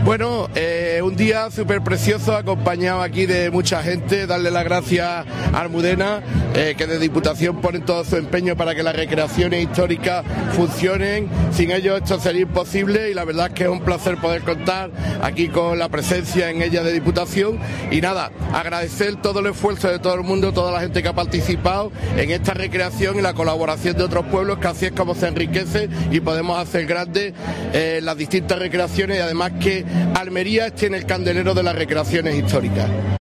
Bueno, un día súper precioso, acompañado aquí de mucha gente. Darle las gracias a Almudena, que de Diputación ponen todo su empeño para que las recreaciones históricas funcionen. Sin ellos esto sería imposible, y la verdad es que es un placer poder contar aquí con la presencia en ella de Diputación. Y nada, agradecer todo el esfuerzo de todo el mundo, toda la gente que ha participado en esta recreación y la colaboración de otros pueblos, que así es como se enriquece y podemos hacer grandes las distintas recreaciones, y además que Almería esté en el candelero de las recreaciones históricas.